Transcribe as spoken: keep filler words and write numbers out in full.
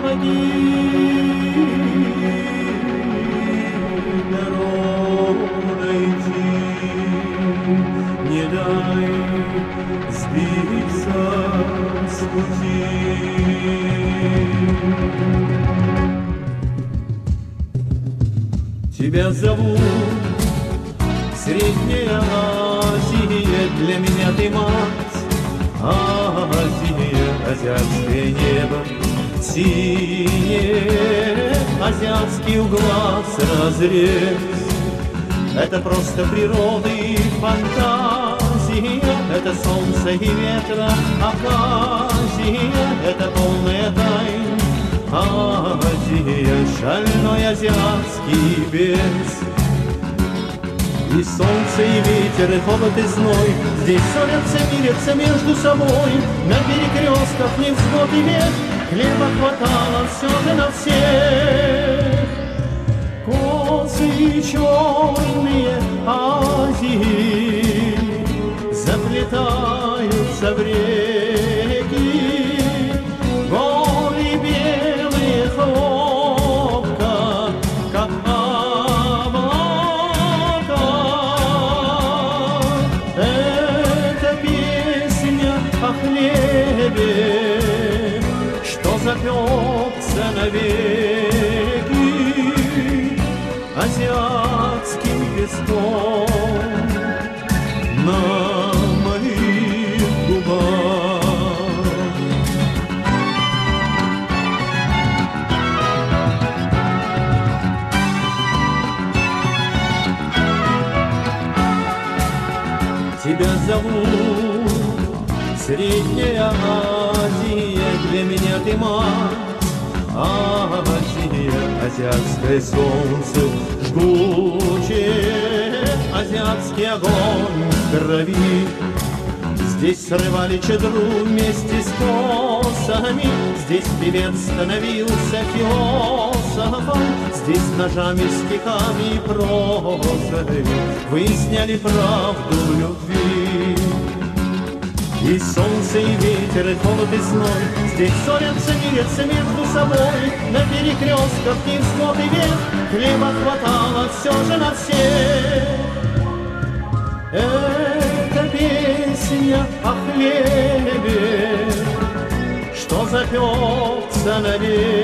помоги дорогу найти, не дай сбиться с пути. Тебя зовут Средняя Азия, для меня ты мать. Азия, азиатское небо синее, азиатский у глаз разрез. Это просто природа и фантазия, это солнце и ветра оказия, это полная тайна. Азия, шальной азиатский бес. И солнце, и ветер, и холод, и зной здесь ссорятся, мирятся между собой. На перекрестках невзгод и бед хлеба хватало все же на всех. Косы черные Азии заплетаются в реки, горы белые хлопка, как облака. Это песня о хлебе, что запекся навеки азиатским песком на моих губах. Тебя зовут Средняя Азия, для меня ты мать. Азия, азиатское солнце жгучее, азиатский огонь в крови. Здесь срывали чадру вместе с косами, здесь певец становился философом, здесь ножами, стихами и прозой выясняли правду в любви. И солнце, и ветер, и холод, и зной здесь ссорятся, мирятся между собой. На перекрестках невзгод и бед хлеба хватало все же на всех. Это песня о хлебе, что запекся навек